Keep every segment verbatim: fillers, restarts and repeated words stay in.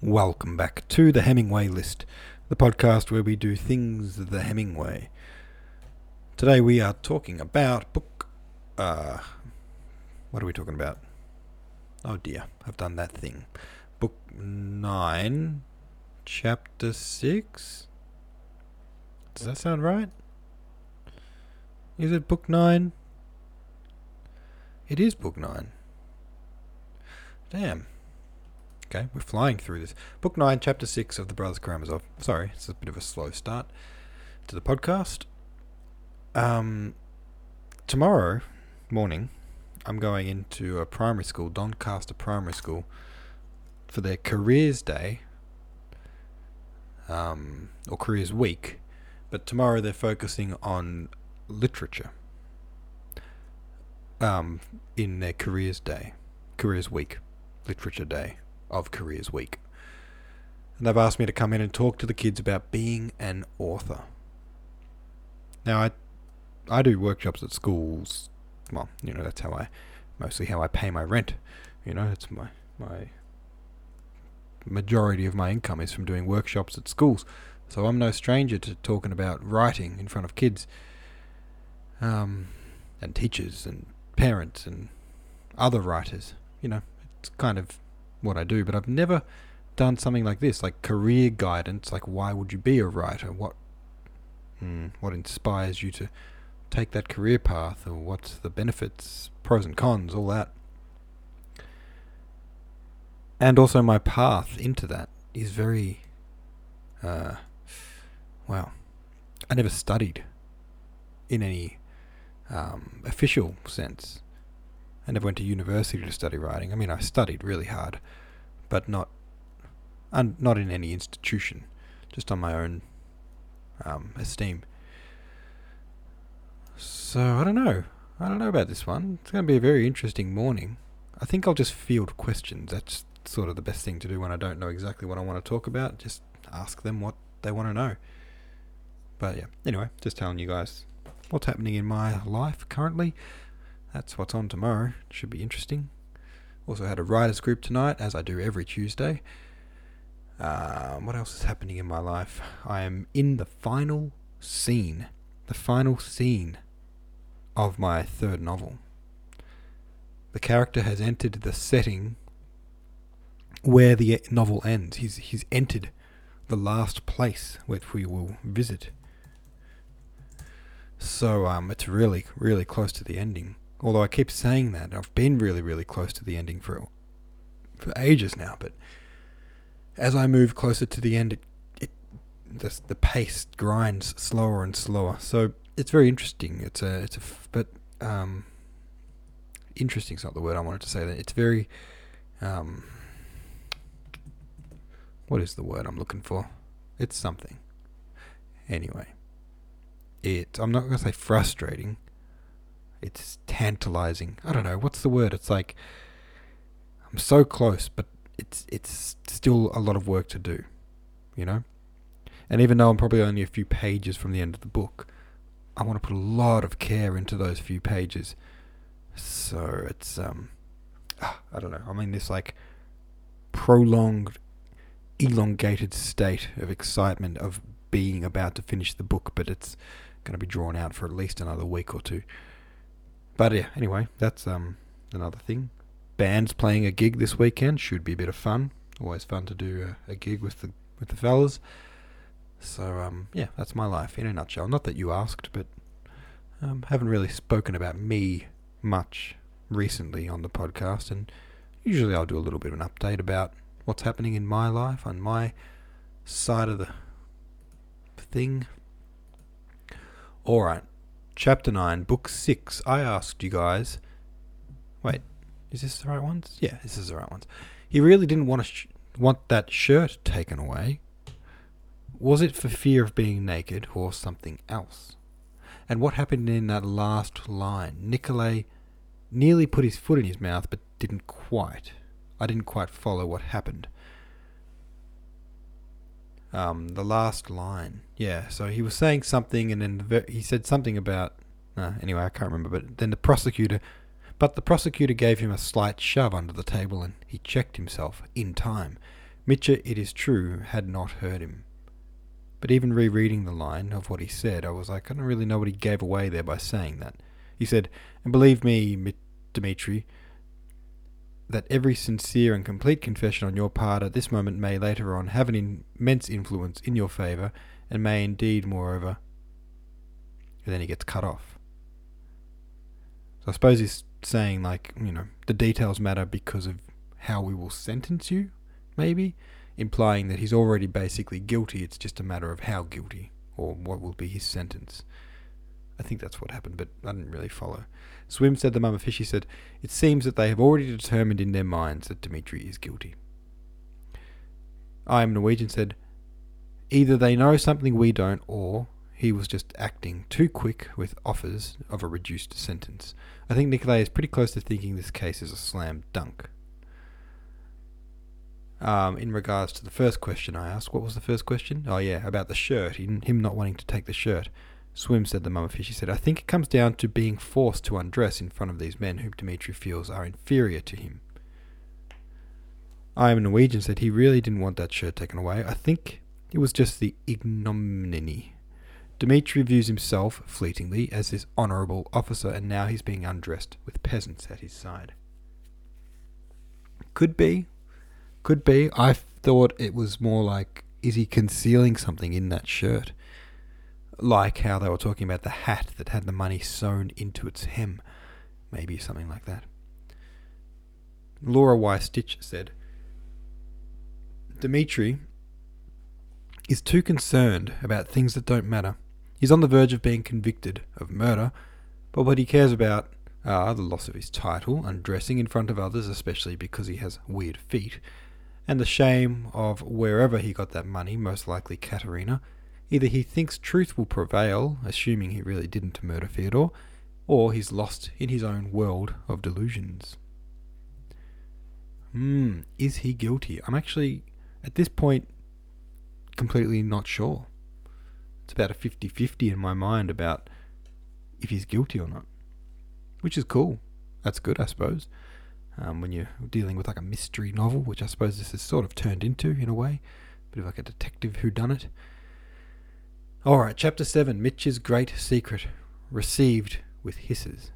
Welcome back to the Hemingway List, the podcast where we do things the Hemingway. Today we are talking about book... Uh, what are we talking about? Oh dear, I've done that thing. Book nine, chapter six? Does that sound right? Is it book nine? It is book nine. Damn. Okay, we're flying through this. Book nine, Chapter six of The Brothers Karamazov. Sorry, it's a bit of a slow start to the podcast. Um, tomorrow morning, I'm going into a primary school, Doncaster Primary School, for their Careers Day, um, or Careers Week. But tomorrow they're focusing on literature um, in their Careers Day, Careers Week, Literature Day of Careers Week. And they've asked me to come in and talk to the kids about being an author. Now, I I do workshops at schools. Well, you know, that's how I, mostly how I pay my rent. You know, it's my, my majority of my income is from doing workshops at schools. So I'm no stranger to talking about writing in front of kids, um, and teachers and parents and other writers. You know, it's kind of what I do, but I've never done something like this, like career guidance, like why would you be a writer? What hmm, what inspires you to take that career path, or what's the benefits, pros and cons, all that. And also my path into that is very, uh, well, I never studied in any um, official sense. I never went to university to study writing. I mean, I studied really hard, but not un, not in any institution, just on my own um, esteem. So, I don't know. I don't know about this one. It's going to be a very interesting morning. I think I'll just field questions. That's sort of the best thing to do when I don't know exactly what I want to talk about. Just ask them what they want to know. But yeah, anyway, just telling you guys what's happening in my life currently. That's what's on tomorrow. Should be interesting. Also had a writers group tonight, as I do every Tuesday. Um, what else is happening in my life? I am in the final scene. The final scene of my third novel. The character has entered the setting where the novel ends. He's he's entered the last place which we will visit. So um, it's really, really close to the ending. Although I keep saying that, I've been really, really close to the ending for for ages now. But as I move closer to the end, it, it the the pace grinds slower and slower. So it's very interesting. It's a it's a but um, interesting is not the word I wanted to say. That it's very um, what is the word I'm looking for? It's something. Anyway, it I'm not going to say frustrating. It's tantalizing. I don't know. What's the word? It's like I'm so close, but it's it's still a lot of work to do, you know? And even though I'm probably only a few pages from the end of the book, I want to put a lot of care into those few pages. So it's, um, I don't know. I'm in this like prolonged, elongated state of excitement of being about to finish the book, but it's going to be drawn out for at least another week or two. But yeah, anyway, that's um another thing. Band's playing a gig this weekend. Should be a bit of fun. Always fun to do a, a gig with the with the fellas. So um yeah, that's my life in a nutshell. Not that you asked, but um haven't really spoken about me much recently on the podcast, and usually I'll do a little bit of an update about what's happening in my life on my side of the thing. All right. Chapter nine, Book six. I asked you guys... Wait, is this the right ones? Yeah, this is the right ones. He really didn't want to sh- want that shirt taken away. Was it for fear of being naked or something else? And what happened in that last line? Nikolay nearly put his foot in his mouth, but didn't quite. I didn't quite follow what happened. Um, the last line. Yeah, so he was saying something, and then the ver- he said something about... Uh, anyway, I can't remember, but then the prosecutor... But the prosecutor gave him a slight shove under the table, and he checked himself in time Mitchell, it is true, had not heard him. But even rereading the line of what he said, I was like, I don't really know what he gave away there by saying that. He said, and believe me, Dmitri, that every sincere and complete confession on your part at this moment may later on have an immense influence in your favour, and may indeed, moreover... And then he gets cut off. So I suppose he's saying, like, you know, the details matter because of how we will sentence you, maybe, implying that he's already basically guilty, it's just a matter of how guilty, or what will be his sentence. I think that's what happened, but I didn't really follow. Swim said, the mama fish, he said, it seems that they have already determined in their minds that Dmitri is guilty. I am Norwegian said, either they know something we don't, or he was just acting too quick with offers of a reduced sentence. I think Nikolai is pretty close to thinking this case is a slam dunk. Um, in regards to the first question I asked, what was the first question? Oh yeah, about the shirt, him not wanting to take the shirt. Swim said, the mama fish, he said, I think it comes down to being forced to undress in front of these men whom Dmitri feels are inferior to him. I am Norwegian said he really didn't want that shirt taken away. I think it was just the ignominy. Dmitri views himself, fleetingly, as this honourable officer, and now he's being undressed with peasants at his side. Could be. Could be. I thought it was more like, is he concealing something in that shirt? Like how they were talking about the hat that had the money sewn into its hem. Maybe something like that. Laura Y. Stitch said, Dmitri is too concerned about things that don't matter. He's on the verge of being convicted of murder, but what he cares about are the loss of his title, undressing in front of others, especially because he has weird feet, and the shame of wherever he got that money, most likely Katerina. Either he thinks truth will prevail, assuming he really didn't murder Fyodor, or he's lost in his own world of delusions. Hmm, is he guilty? I'm actually, at this point, completely not sure. It's about a fifty-fifty in my mind about if he's guilty or not. Which is cool. That's good, I suppose. Um, when you're dealing with like a mystery novel, which I suppose this is sort of turned into, in a way. Bit of like a detective whodunit. Alright, Chapter seven, Mitch's Great Secret, Received with Hisses.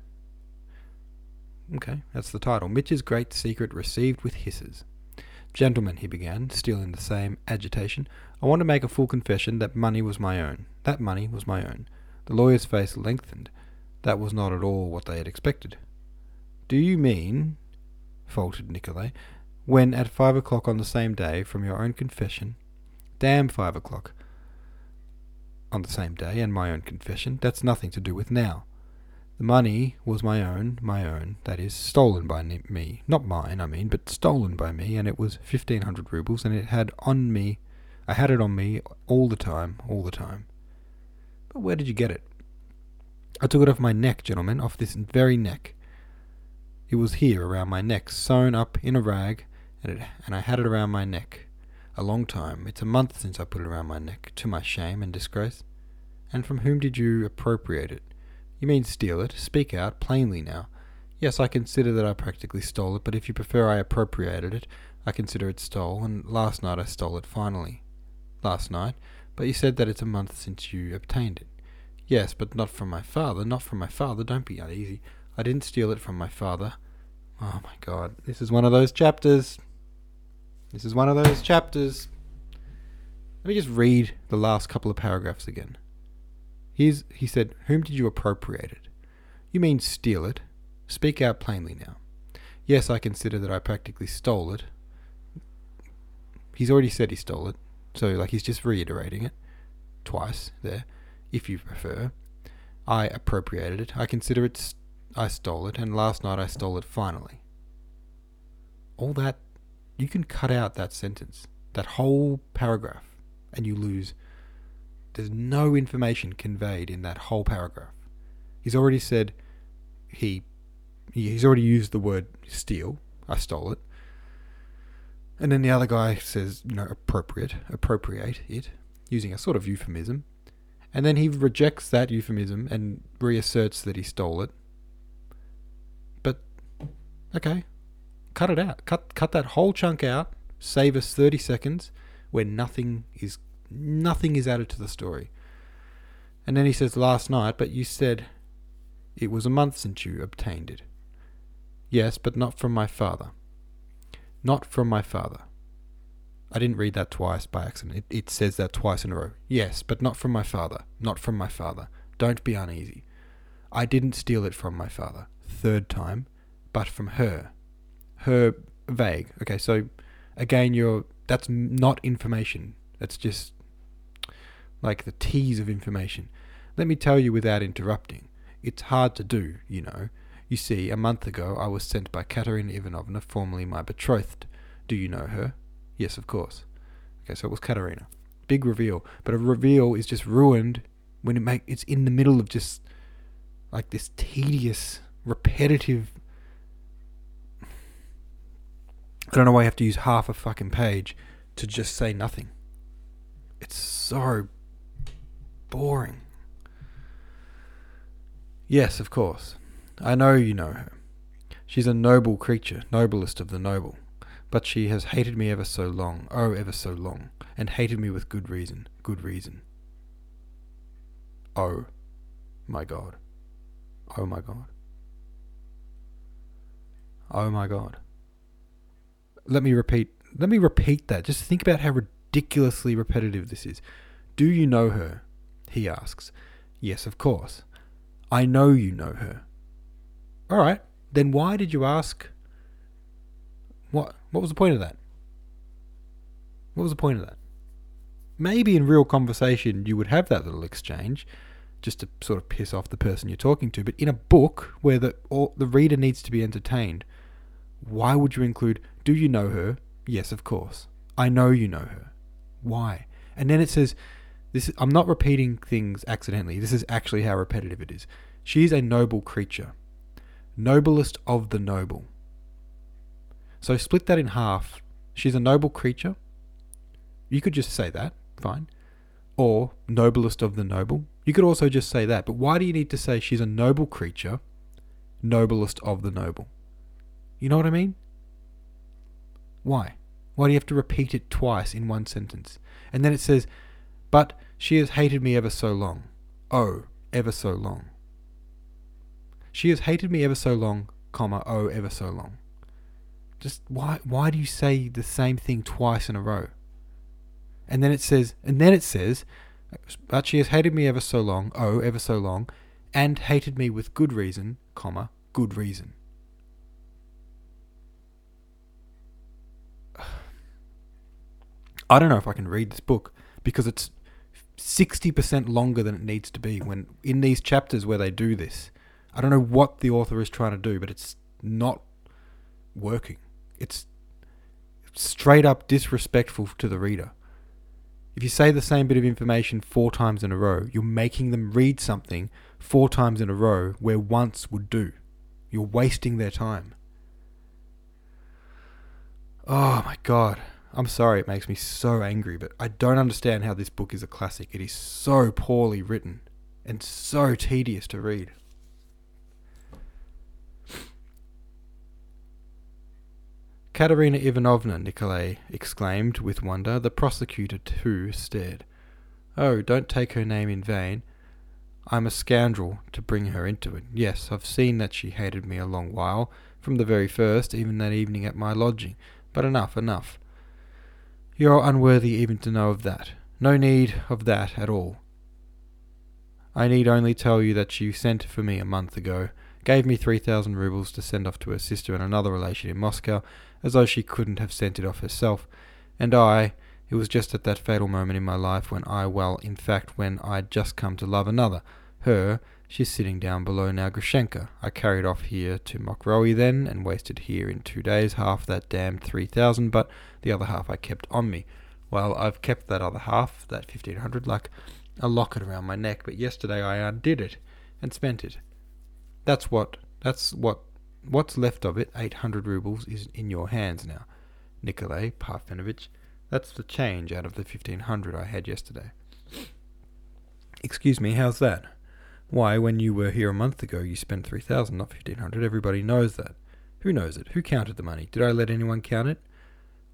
Okay, that's the title. Mitch's Great Secret, Received with Hisses. Gentlemen, he began, still in the same agitation, I want to make a full confession that money was my own. That money was my own. The lawyer's face lengthened. That was not at all what they had expected. Do you mean, faltered Nikolai, when at five o'clock on the same day, from your own confession, damn five o'clock, on the same day, and my own confession, that's nothing to do with now. The money was my own, my own, that is, stolen by me. Not mine, I mean, but stolen by me, and it was fifteen hundred rubles, and it had on me, I had it on me all the time, all the time. But where did you get it? I took it off my neck, gentlemen, off this very neck. It was here, around my neck, sewn up in a rag, and, it, and I had it around my neck. A long time. It's a month since I put it around my neck, to my shame and disgrace. And from whom did you appropriate it? You mean steal it? Speak out, plainly now. Yes, I consider that I practically stole it, but if you prefer I appropriated it, I consider it stole, and last night I stole it finally. Last night? But you said that it's a month since you obtained it. Yes, but not from my father, not from my father, don't be uneasy. I didn't steal it from my father. Oh my God, this is one of those chapters. This is one of those chapters. Let me just read the last couple of paragraphs again. Here's, he said, whom did you appropriate it? You mean steal it? Speak out plainly now. Yes, I consider that I practically stole it. He's already said he stole it, so like he's just reiterating it twice there, if you prefer. I appropriated it. I consider it, st- I stole it, and last night I stole it finally. All that, you can cut out that sentence, that whole paragraph, and you lose. There's no information conveyed in that whole paragraph. He's already said he, he's already used the word steal. I stole it. And then the other guy says, you know, appropriate, appropriate it, using a sort of euphemism. And then he rejects that euphemism and reasserts that he stole it. But, okay, cut it out. Cut cut that whole chunk out. Save us thirty seconds where nothing is nothing is added to the story. And then he says, last night, but you said it was a month since you obtained it. Yes, but not from my father. Not from my father. I didn't read that twice by accident. It, it says that twice in a row. Yes, but not from my father. Not from my father. Don't be uneasy. I didn't steal it from my father. Third time, but from her. Her vague. Okay, so again, you're that's not information. That's just like the tease of information. Let me tell you without interrupting. It's hard to do, you know. You see, a month ago I was sent by Katerina Ivanovna, formerly my betrothed. Do you know her? Yes, of course. Okay, so it was Katerina. Big reveal. But a reveal is just ruined when it make it's in the middle of just like this tedious, repetitive... I don't know why you have to use half a fucking page to just say nothing. It's so boring. Yes, of course. I know you know her. She's a noble creature, noblest of the noble. But she has hated me ever so long, oh, ever so long, and hated me with good reason, good reason. Oh, my God. Oh, my God. Oh, my God. Let me repeat, let me repeat that. Just think about how ridiculously repetitive this is. Do you know her? He asks. Yes, of course. I know you know her. All right, then why did you ask? What What was the point of that? What was the point of that? Maybe in real conversation you would have that little exchange just to sort of piss off the person you're talking to. But in a book where the all, the reader needs to be entertained, why would you include, do you know her? Yes, of course. I know you know her. Why? And then it says, this. I'm not repeating things accidentally. This is actually how repetitive it is. She is a noble creature. Noblest of the noble. So split that in half. She's a noble creature. You could just say that, fine. Or noblest of the noble. You could also just say that. But why do you need to say she's a noble creature, noblest of the noble? You know what I mean? Why? Why do you have to repeat it twice in one sentence? And then it says, but she has hated me ever so long. Oh, ever so long. She has hated me ever so long, comma, oh, ever so long. Just why why do you say the same thing twice in a row? And then it says, and then it says, but she has hated me ever so long, oh, ever so long, and hated me with good reason, comma, good reason. I don't know if I can read this book because it's sixty percent longer than it needs to be when in these chapters where they do this. I don't know what the author is trying to do, but it's not working. It's straight up disrespectful to the reader. If you say the same bit of information four times in a row, you're making them read something four times in a row where once would do. You're wasting their time. Oh my God. I'm sorry it makes me so angry, but I don't understand how this book is a classic. It is so poorly written and so tedious to read. Katerina Ivanovna, Nikolay exclaimed with wonder. The prosecutor too stared. Oh, don't take her name in vain. I'm a scoundrel to bring her into it. Yes, I've seen that she hated me a long while, from the very first, even that evening at my lodging. But enough, enough. You're unworthy even to know of that. No need of that at all. I need only tell you that she sent for me a month ago, gave me three thousand rubles to send off to her sister and another relation in Moscow, as though she couldn't have sent it off herself. And I, it was just at that fatal moment in my life when I, well, in fact, when I'd just come to love another. Her, she's sitting down below now, Grushenka. I carried off here to Mokroe then, and wasted here in two days half that damned three thousand, but the other half I kept on me. Well, I've kept that other half, that fifteen hundred, like a locket around my neck, but yesterday I undid it and spent it. That's what, that's what, what's left of it, eight hundred rubles, is in your hands now, Nikolay Parfenovitch. That's the change out of the fifteen hundred I had yesterday. Excuse me, how's that? Why, when you were here a month ago, you spent three thousand, not fifteen hundred. Everybody knows that. Who knows it? Who counted the money? Did I let anyone count it?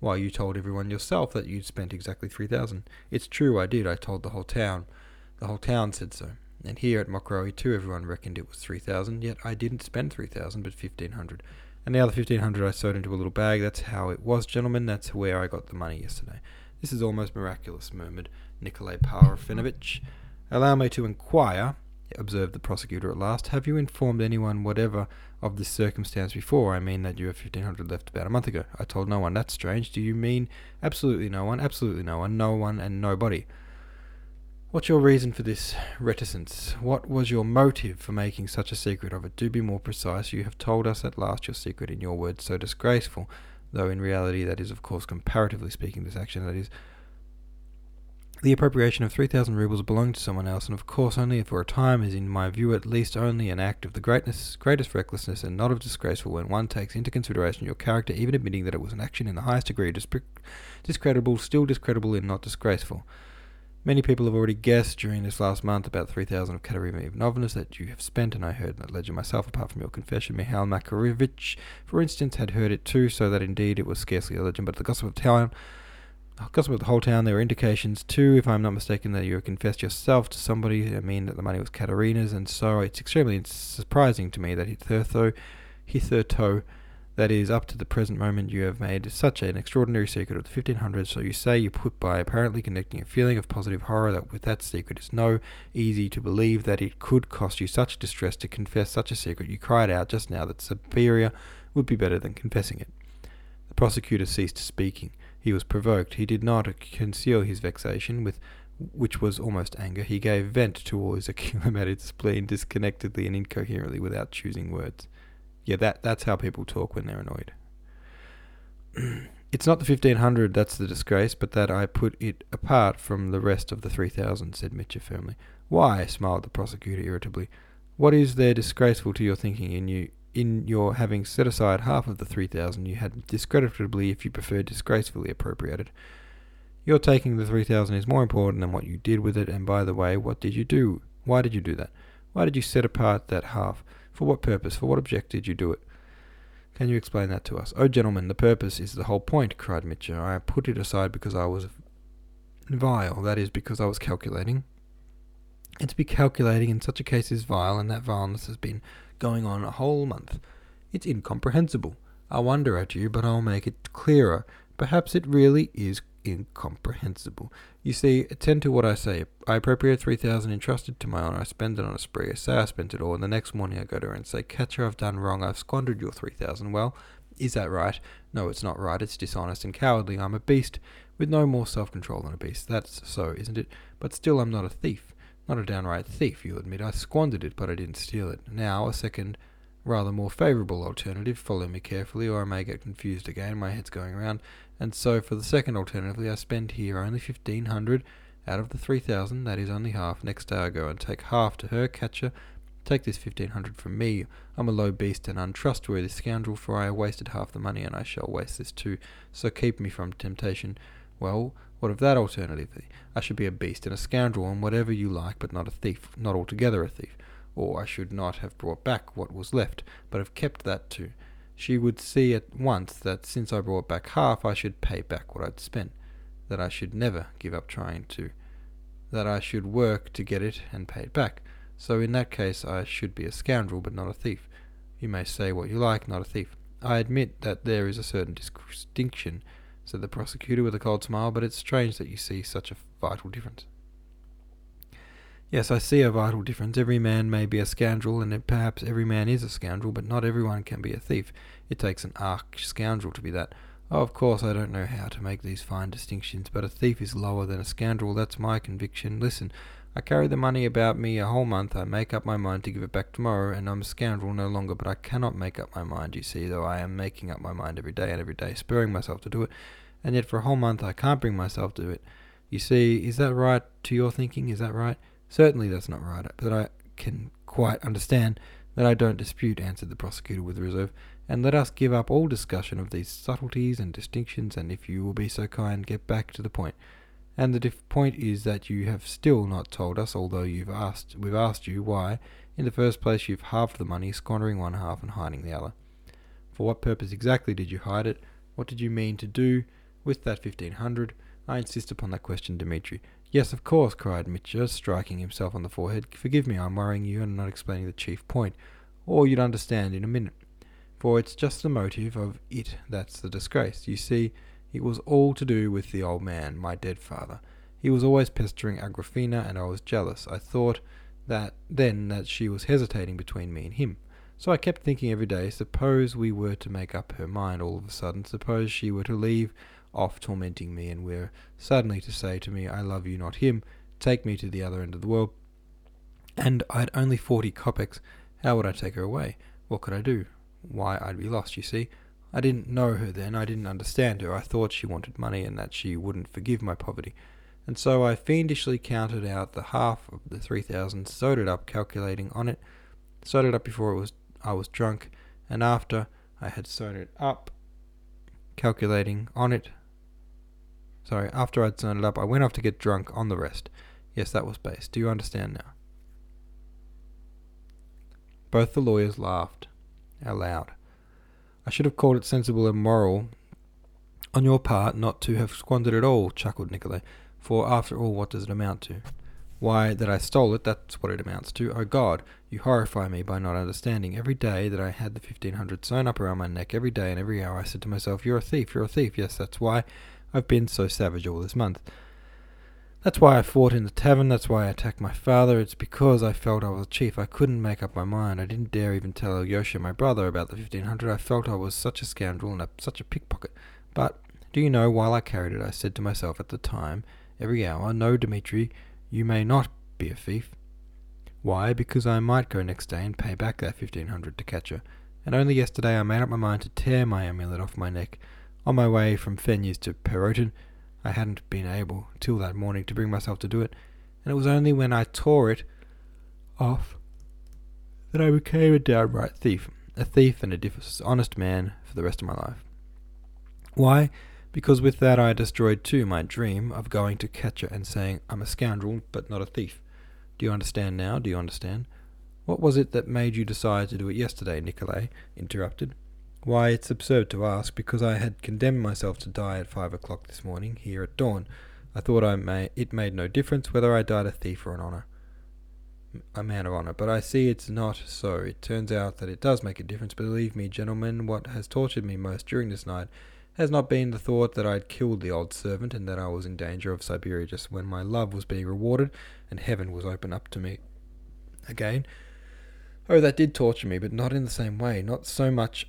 Why, you told everyone yourself that you'd spent exactly three thousand. It's true, I did. I told the whole town. The whole town said so. And here at Mokroe too, everyone reckoned it was three thousand, yet I didn't spend three thousand, but fifteen hundred. And the other fifteen hundred I sewed into a little bag. That's how it was, gentlemen. That's where I got the money yesterday. This is almost miraculous, murmured Nikolay Parafinovich. Allow me to inquire, observed the prosecutor at last. Have you informed anyone whatever of this circumstance before? I mean that you have fifteen hundred left about a month ago. I told no one. That's strange. Do you mean absolutely no one? Absolutely no one. No one and nobody. What's your reason for this reticence? What was your motive for making such a secret of it? Do be more precise. You have told us at last your secret in your words so disgraceful, though in reality that is, of course, comparatively speaking, this action, that is, the appropriation of three thousand rubles belonged to someone else, and of course only for a time, is in my view at least only an act of the greatness, greatest recklessness, and not of disgraceful when one takes into consideration your character, even admitting that it was an action in the highest degree disp- discreditable, still discreditable and not disgraceful. Many people have already guessed during this last month about three thousand of Katerina Ivanovna's that you have spent, and I heard that ledger myself, apart from your confession. Mikhail Makarovich, for instance, had heard it too, so that indeed it was scarcely a legend, but the gossip of the town, gossip of the whole town, there were indications too, if I am not mistaken, that you have confessed yourself to somebody. I mean that the money was Katerina's, and so it's extremely surprising to me that hitherto, hitherto, that is, up to the present moment, you have made such an extraordinary secret of the fifteen hundred, so you say you put by apparently connecting a feeling of positive horror that with that secret it's no easy to believe that it could cost you such distress to confess such a secret. You cried out just now that superior would be better than confessing it. The prosecutor ceased speaking. He was provoked. He did not conceal his vexation, with which was almost anger. He gave vent to all his accumulated spleen disconnectedly and incoherently without choosing words. Yeah, that that's how people talk when they're annoyed. It's not the fifteen hundred that's the disgrace, but that I put it apart from the rest of the three thousand, said Mitya firmly. Why? Smiled the prosecutor irritably. What is there disgraceful to your thinking in you in your having set aside half of the three thousand you had discreditably, if you prefer disgracefully, appropriated? Your taking the three thousand is more important than what you did with it, and by the way, what did you do? Why did you do that? Why did you set apart that half? For what purpose? For what object did you do it? Can you explain that to us? Oh, gentlemen, the purpose is the whole point, cried Mitya. I put it aside because I was vile, that is, because I was calculating. And to be calculating in such a case is vile, and that vileness has been going on a whole month. It's incomprehensible. I wonder at you, but I'll make it clearer. Perhaps it really is incomprehensible. You see, attend to what I say. I appropriate three thousand entrusted to my honour. I spend it on a spree. I say I spent it all, and the next morning I go to her and say, Katya, I've done wrong. I've squandered your three thousand. Well, is that right? No, it's not right. It's dishonest and cowardly. I'm a beast with no more self-control than a beast. That's so, isn't it? But still, I'm not a thief. Not a downright thief, you admit. I squandered it, but I didn't steal it. Now, a second, rather more favourable alternative. Follow me carefully, or I may get confused again. My head's going round. And so, for the second alternatively, I spend here only fifteen hundred out of the three thousand. That is only half. Next day I go and take half to her. Katya, take this fifteen hundred from me. I'm a low beast and untrustworthy scoundrel, for I have wasted half the money, and I shall waste this too. So keep me from temptation. Well, what of that alternatively? I should be a beast and a scoundrel, and whatever you like, but not a thief, not altogether a thief. Or I should not have brought back what was left, but have kept that too. She would see at once that since I brought back half, I should pay back what I'd spent, that I should never give up trying to, that I should work to get it and pay it back. So in that case I should be a scoundrel, but not a thief. You may say what you like, not a thief. I admit that there is a certain distinction, said the prosecutor with a cold smile, but it's strange that you see such a vital difference. Yes, I see a vital difference. Every man may be a scoundrel, and perhaps every man is a scoundrel, but not everyone can be a thief. It takes an arch-scoundrel to be that. Oh, of course, I don't know how to make these fine distinctions, but a thief is lower than a scoundrel. That's my conviction. Listen, I carry the money about me a whole month. I make up my mind to give it back tomorrow, and I'm a scoundrel no longer, but I cannot make up my mind, you see, though I am making up my mind every day and every day, spurring myself to do it, and yet for a whole month I can't bring myself to do it. You see, is that right to your thinking? Is that right? Certainly that's not right, but I can quite understand that I don't dispute, answered the prosecutor with reserve, and let us give up all discussion of these subtleties and distinctions, and if you will be so kind, get back to the point. And the dif- point is that you have still not told us, although you've asked, we've asked you, why, in the first place, you've halved the money, squandering one half and hiding the other. For what purpose exactly did you hide it? What did you mean to do with that fifteen hundred? I insist upon that question, Dmitri. Yes, of course, cried Mitya, striking himself on the forehead. Forgive me, I'm worrying you and not explaining the chief point, or you'd understand in a minute. For it's just the motive of it that's the disgrace. You see, it was all to do with the old man, my dead father. He was always pestering Agrafena, and I was jealous. I thought that then that she was hesitating between me and him. So I kept thinking every day, suppose we were to make up her mind all of a sudden, suppose she were to leave off tormenting me and were suddenly to say to me, I love you, not him, take me to the other end of the world, and I'd only forty kopecks, how would I take her away? What could I do? Why, I'd be lost, you see. I didn't know her then, I didn't understand her, I thought she wanted money and that she wouldn't forgive my poverty. And so I fiendishly counted out the half of the three thousand, sewed it up, calculating on it, sewed it up before it was I was drunk, and after I had sewn it up, calculating on it, sorry, after I'd sewn it up, I went off to get drunk on the rest. Yes, that was base. Do you understand now? Both the lawyers laughed aloud. I should have called it sensible and moral on your part not to have squandered it all, chuckled Nikolay. For after all, what does it amount to? Why, that I stole it, that's what it amounts to. Oh God, you horrify me by not understanding. Every day that I had the fifteen hundred sewn up around my neck, every day and every hour I said to myself, you're a thief, you're a thief. Yes, that's why I've been so savage all this month. That's why I fought in the tavern, that's why I attacked my father. It's because I felt I was a chief. I couldn't make up my mind. I didn't dare even tell Alyosha, my brother, about the fifteen hundred. I felt I was such a scoundrel and a, such a pickpocket. But, do you know, while I carried it, I said to myself at the time, every hour, no, Dmitri, you may not be a thief. Why? Because I might go next day and pay back that fifteen hundred to catch her. And only yesterday I made up my mind to tear my amulet off my neck. On my way from Fenys to Perotin, I hadn't been able, till that morning, to bring myself to do it, and it was only when I tore it off that I became a downright thief, a thief and a dishonest man for the rest of my life. Why? Because with that I destroyed too my dream of going to catch her and saying, I'm a scoundrel, but not a thief. Do you understand now? Do you understand? What was it that made you decide to do it yesterday? Nikolay interrupted. Why, it's absurd to ask, because I had condemned myself to die at five o'clock this morning, here at dawn. I thought I may, it made no difference whether I died a thief or an honor, a man of honor, but I see it's not so. It turns out that it does make a difference. Believe me, gentlemen, what has tortured me most during this night has not been the thought that I'd killed the old servant and that I was in danger of Siberia just when my love was being rewarded and heaven was open up to me again. Oh, that did torture me, but not in the same way, not so much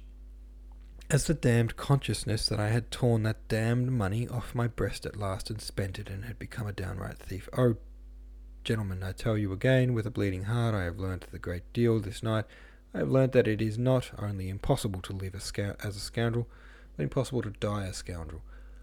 as the damned consciousness that I had torn that damned money off my breast at last and spent it and had become a downright thief. Oh, gentlemen, I tell you again, with a bleeding heart, I have learnt a great deal this night. I have learnt that it is not only impossible to live a scout as a scoundrel, but impossible to die a scoundrel.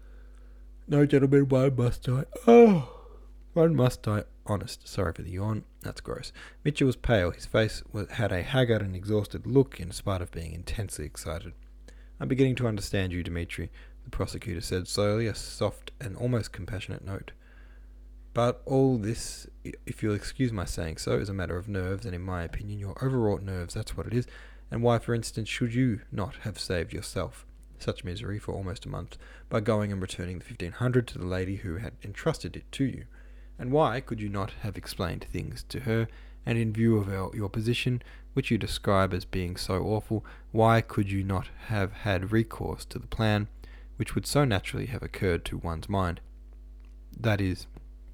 No, gentlemen, one must die. Oh, one must die honest. Sorry for the yawn. That's gross. Mitchell was pale. His face was, had a haggard and exhausted look, in spite of being intensely excited. I'm beginning to understand you, Dmitri, the prosecutor said slowly, a soft and almost compassionate note. But all this, if you'll excuse my saying so, is a matter of nerves, and in my opinion, your overwrought nerves, that's what it is. And why, for instance, should you not have saved yourself such misery for almost a month by going and returning the fifteen hundred to the lady who had entrusted it to you? And why could you not have explained things to her, and in view of our, your position, which you describe as being so awful, why could you not have had recourse to the plan which would so naturally have occurred to one's mind? That is,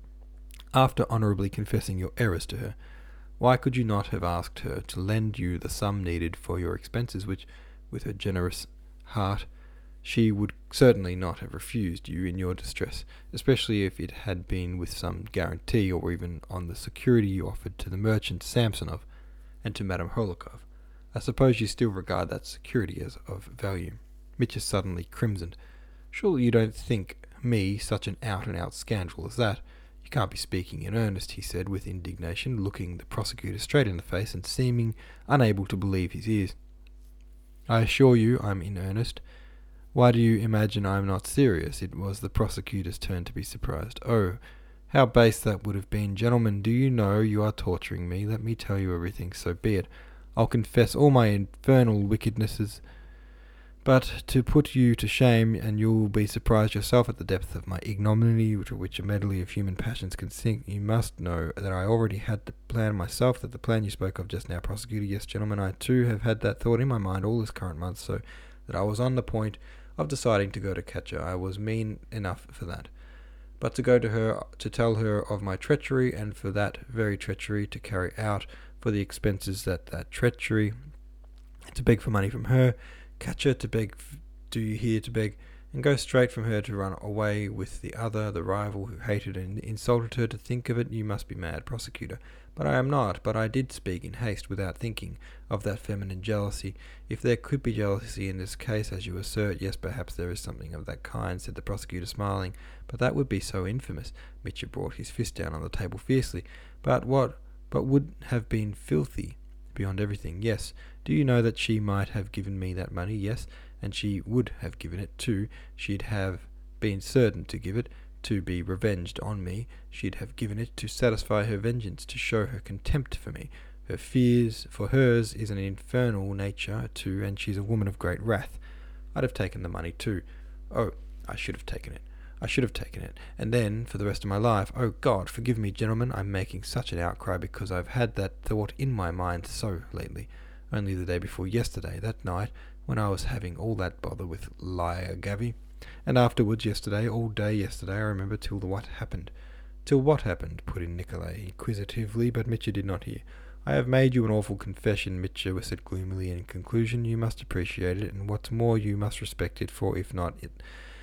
after honourably confessing your errors to her, why could you not have asked her to lend you the sum needed for your expenses, which, with her generous heart, she would certainly not have refused you in your distress, especially if it had been with some guarantee or even on the security you offered to the merchant Samsonov and to Madame Holikov? I suppose you still regard that security as of value. Mitya suddenly crimsoned. Surely you don't think me such an out-and-out scoundrel as that? You can't be speaking in earnest, he said with indignation, looking the prosecutor straight in the face and seeming unable to believe his ears. I assure you I'm in earnest. Why do you imagine I am not serious? It was the prosecutor's turn to be surprised. Oh, how base that would have been. Gentlemen, do you know you are torturing me? Let me tell you everything, so be it. I'll confess all my infernal wickednesses, But to put you to shame, and you'll be surprised yourself at the depth of my ignominy, to which a medley of human passions can sink, you must know that I already had the plan myself, that the plan you spoke of just now, prosecutor. Yes, gentlemen, I too have had that thought in my mind all this current month, so that I was on the point of deciding to go to catch her. I was mean enough for that. But to go to her, to tell her of my treachery, and for that very treachery to carry out for the expenses that that treachery, to beg for money from her, catch her to beg, do you hear, to beg, and go straight from her to run away with the other, the rival who hated and insulted her, to think of it, you must be mad, prosecutor. But I am not, but I did speak in haste, without thinking of that feminine jealousy. If there could be jealousy in this case, as you assert, yes, perhaps there is something of that kind, said the prosecutor, smiling, but that would be so infamous. Mitcher brought his fist down on the table fiercely. But what, but would have been filthy, beyond everything, yes. Do you know that she might have given me that money? Yes, and she would have given it too. She'd have been certain to give it, to be revenged on me. She'd have given it to satisfy her vengeance, to show her contempt for me. Her fears, for hers is an infernal nature too, and she's a woman of great wrath. I'd have taken the money too. Oh, I should have taken it. I should have taken it. And then, for the rest of my life, oh God, forgive me, gentlemen, I'm making such an outcry because I've had that thought in my mind so lately. Only the day before yesterday, that night, when I was having all that bother with Liar Gavy. And afterwards, yesterday, all day yesterday, I remember till the what happened. Till what happened, put in Nikolay inquisitively, but Mitcher did not hear. I have made you an awful confession, Mitcher said gloomily. In conclusion, you must appreciate it, and what's more, you must respect it, for if not, it...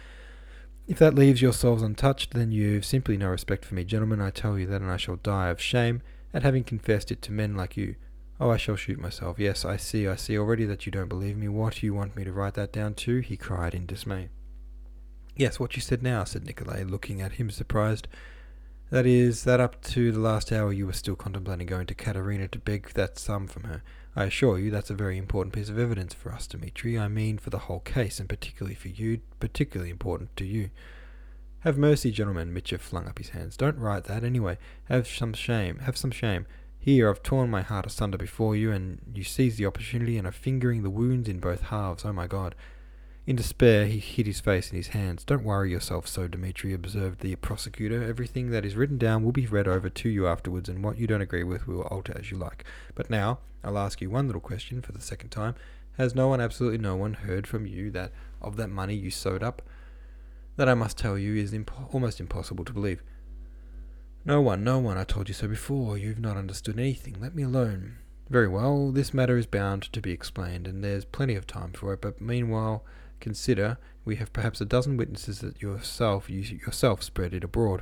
If that leaves your souls untouched, then you've simply no respect for me, gentlemen. I tell you that, and I shall die of shame at having confessed it to men like you. Oh, I shall shoot myself. Yes, I see, I see already that you don't believe me. What, you want me to write that down too? He cried in dismay. Yes, what you said now, said Nikolay, looking at him surprised. That is, that up to the last hour you were still contemplating going to Katerina to beg that sum from her. I assure you that's a very important piece of evidence for us, Dmitri. I mean for the whole case, and particularly for you, particularly important to you. Have mercy, gentlemen, Mitcher flung up his hands. Don't write that, anyway. Have some shame, have some shame. Here, I've torn my heart asunder before you, and you seize the opportunity and are fingering the wounds in both halves. Oh, my God. In despair, he hid his face in his hands. Don't worry yourself so, Dmitri, observed the prosecutor. Everything that is written down will be read over to you afterwards, and what you don't agree with we will alter as you like. But now, I'll ask you one little question for the second time. Has no one, absolutely no one, heard from you that of that money you sewed up? That, I must tell you, is imp- almost impossible to believe. No one, no one, I told you so before. You've not understood anything. Let me alone. Very well, this matter is bound to be explained, and there's plenty of time for it, but meanwhile, consider, we have perhaps a dozen witnesses that yourself, you yourself spread it abroad,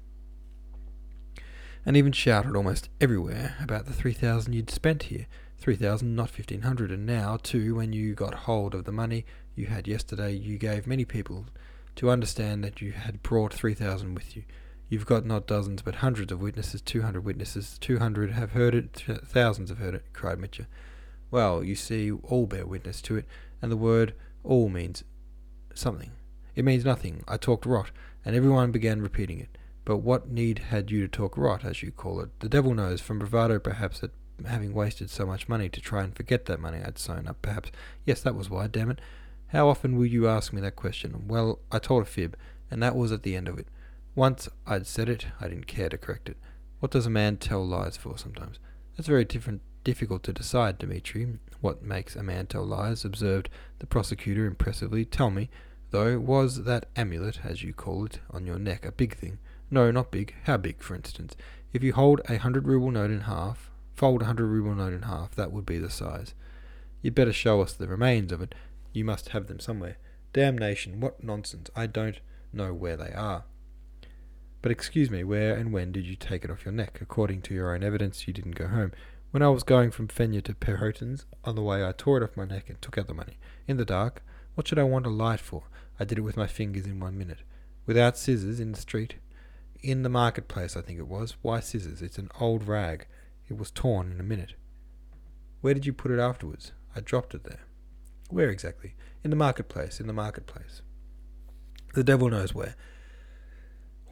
and even shouted almost everywhere about the three thousand you'd spent here. Three thousand, not fifteen hundred, and now, too, when you got hold of the money you had yesterday, you gave many people to understand that you had brought three thousand with you. You've got not dozens, but hundreds of witnesses, two hundred witnesses, two hundred have heard it, th- thousands have heard it, cried Mitcher. Well, you see, all bear witness to it, and the word all means something. It means nothing. I talked rot, and everyone began repeating it. But what need had you to talk rot, as you call it? The devil knows, from bravado perhaps, at having wasted so much money to try and forget that money I'd sewn up, perhaps. Yes, that was why, damn it. How often will you ask me that question? Well, I told a fib, and that was at the end of it. Once I'd said it, I didn't care to correct it. What does a man tell lies for sometimes? That's very different, difficult to decide, Dmitri. What makes a man tell lies, observed the prosecutor impressively. Tell me, though, was that amulet, as you call it, on your neck a big thing? No, not big. How big, for instance? If you hold a hundred ruble note in half, fold a hundred ruble note in half, that would be the size. You'd better show us the remains of it. You must have them somewhere. Damnation, what nonsense. I don't know where they are. But excuse me, where and when did you take it off your neck? According to your own evidence, you didn't go home. When I was going from Fenya to Perhotin's, on the way I tore it off my neck and took out the money. In the dark. What should I want a light for? I did it with my fingers in one minute. Without scissors, in the street. In the marketplace, I think it was. Why scissors? It's an old rag. It was torn in a minute. Where did you put it afterwards? I dropped it there. Where exactly? In the marketplace, in the marketplace. The devil knows where.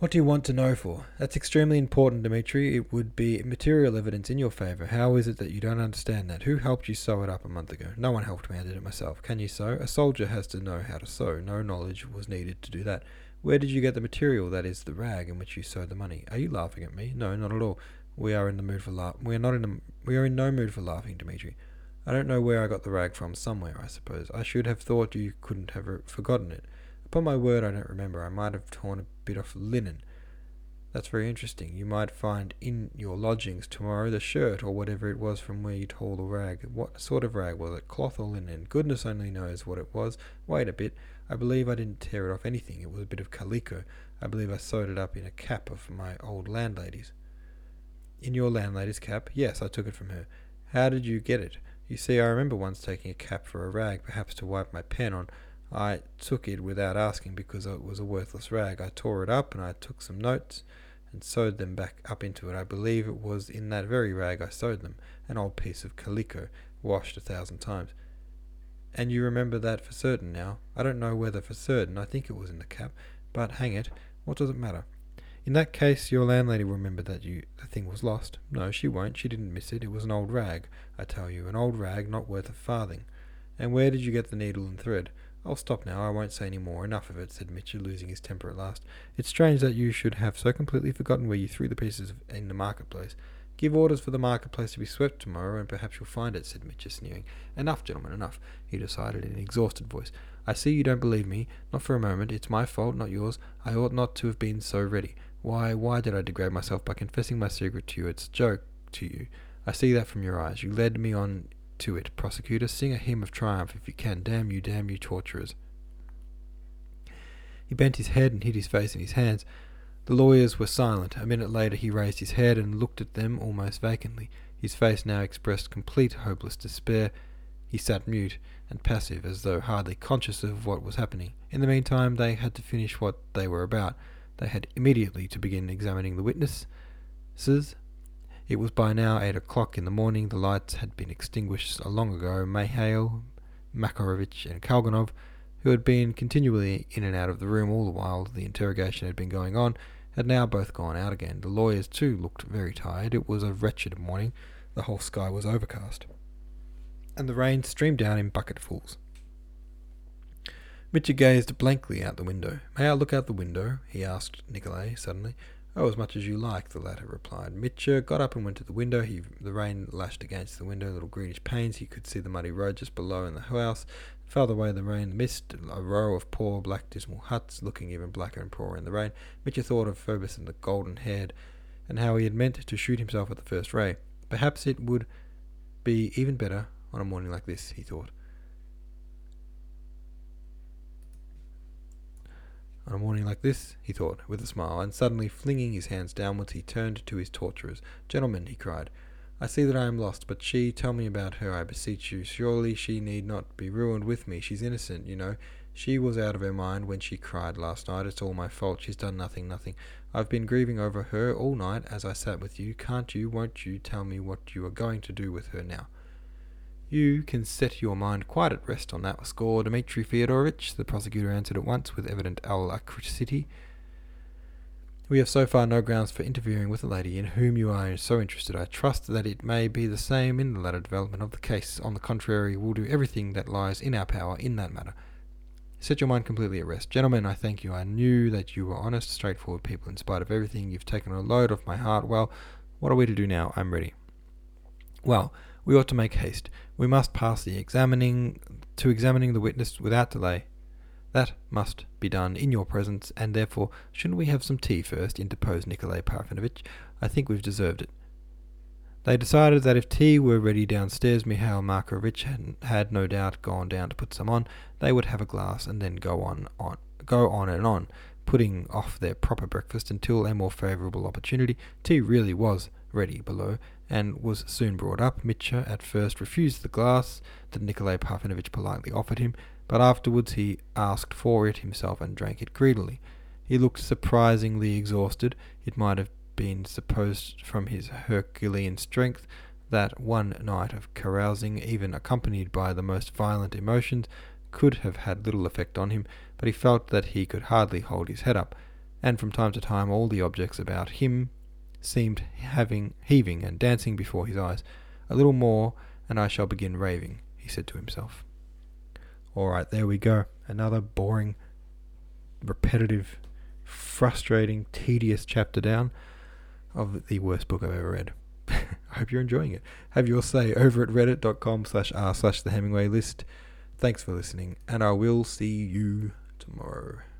What do you want to know for? That's extremely important, Dmitri. It would be material evidence in your favour. How is it that you don't understand that? Who helped you sew it up a month ago? No one helped me, I did it myself. Can you sew? A soldier has to know how to sew. No knowledge was needed to do that. Where did you get the material, that is, the rag in which you sewed the money? Are you laughing at me? No, not at all. We are in the mood for laugh. We are not in the. We are in no mood for laughing, Dmitri. I don't know where I got the rag from. Somewhere, I suppose. I should have thought you couldn't have re- forgotten it. Upon my word, I don't remember. I might have torn a bit off linen. That's very interesting. You might find in your lodgings tomorrow the shirt or whatever it was from where you tore the rag. What sort of rag was it? Cloth or linen? Goodness only knows what it was. Wait a bit. I believe I didn't tear it off anything. It was a bit of calico. I believe I sewed it up in a cap of my old landlady's. In your landlady's cap? Yes, I took it from her. How did you get it? You see, I remember once taking a cap for a rag, perhaps to wipe my pen on. I took it without asking because it was a worthless rag. I tore it up and I took some notes and sewed them back up into it. I believe it was in that very rag I sewed them, an old piece of calico, washed a thousand times. And you remember that for certain now? I don't know whether for certain. I think it was in the cap. But hang it, what does it matter? In that case, your landlady will remember that you the thing was lost. No, she won't. She didn't miss it. It was an old rag, I tell you, an old rag not worth a farthing. And where did you get the needle and thread? I'll stop now. I won't say any more. Enough of it, said Mitchell, losing his temper at last. It's strange that you should have so completely forgotten where you threw the pieces in the marketplace. Give orders for the marketplace to be swept tomorrow, and perhaps you'll find it, said Mitchell, sneering. Enough, gentlemen, enough, he decided in an exhausted voice. I see you don't believe me. Not for a moment. It's my fault, not yours. I ought not to have been so ready. Why, why did I degrade myself by confessing my secret to you? It's a joke to you. I see that from your eyes. You led me on to it. Prosecutor, sing a hymn of triumph if you can. Damn you, damn you, torturers. He bent his head and hid his face in his hands. The lawyers were silent. A minute later he raised his head and looked at them almost vacantly. His face now expressed complete hopeless despair. He sat mute and passive, as though hardly conscious of what was happening. In the meantime they had to finish what they were about. They had immediately to begin examining the witnesses. It was by now eight o'clock in the morning. The lights had been extinguished long ago. Mihail, Makarovich, and Kalganov, who had been continually in and out of the room all the while the interrogation had been going on, had now both gone out again. The lawyers, too, looked very tired. It was a wretched morning. The whole sky was overcast, and the rain streamed down in bucketfuls. Mitya gazed blankly out the window. May I look out the window? He asked Nikolay suddenly. Oh, as much as you like, the latter replied. Mitya got up and went to the window. He, the rain lashed against the window, little greenish panes. He could see the muddy road just below in the house. Farther away the rain, the mist, a row of poor, black, dismal huts, looking even blacker and poorer in the rain. Mitya thought of Ferguson, the golden-haired, and how he had meant to shoot himself at the first ray. Perhaps it would be even better on a morning like this, he thought. On a morning like this, he thought, with a smile, and suddenly flinging his hands downwards, he turned to his torturers. Gentlemen, he cried, I see that I am lost, but she, tell me about her, I beseech you. Surely she need not be ruined with me. She's innocent, you know. She was out of her mind when she cried last night. It's all my fault. She's done nothing, nothing. I've been grieving over her all night as I sat with you. Can't you, won't you, tell me what you are going to do with her now? You can set your mind quite at rest on that score, Dmitri Fyodorovich, the prosecutor answered at once with evident alacrity. We have so far no grounds for interfering with the lady in whom you are so interested. I trust that it may be the same in the latter development of the case. On the contrary, we'll do everything that lies in our power in that matter. Set your mind completely at rest. Gentlemen, I thank you. I knew that you were honest, straightforward people. In spite of everything, you've taken a load off my heart. Well, what are we to do now? I'm ready. Well, we ought to make haste. We must pass the examining to examining the witness without delay. That must be done in your presence, and therefore, shouldn't we have some tea first? Interposed Nikolay Parfenovitch. I think we've deserved it. They decided that if tea were ready downstairs, Mihail Markovitch had, had no doubt gone down to put some on. They would have a glass and then go on, on, go on and on, putting off their proper breakfast until a more favourable opportunity. Tea really was ready below, and was soon brought up. Mitya at first refused the glass that Nikolay Parfenovitch politely offered him, but afterwards he asked for it himself and drank it greedily. He looked surprisingly exhausted. It might have been supposed from his Herculean strength that one night of carousing, even accompanied by the most violent emotions, could have had little effect on him, but he felt that he could hardly hold his head up, and from time to time all the objects about him seemed having heaving and dancing before his eyes. A little more, and I shall begin raving, he said to himself. All right, there we go. Another boring, repetitive, frustrating, tedious chapter down of the worst book I've ever read. I hope you're enjoying it. Have your say over at reddit.com slash r slash the Hemingway list. Thanks for listening, and I will see you tomorrow.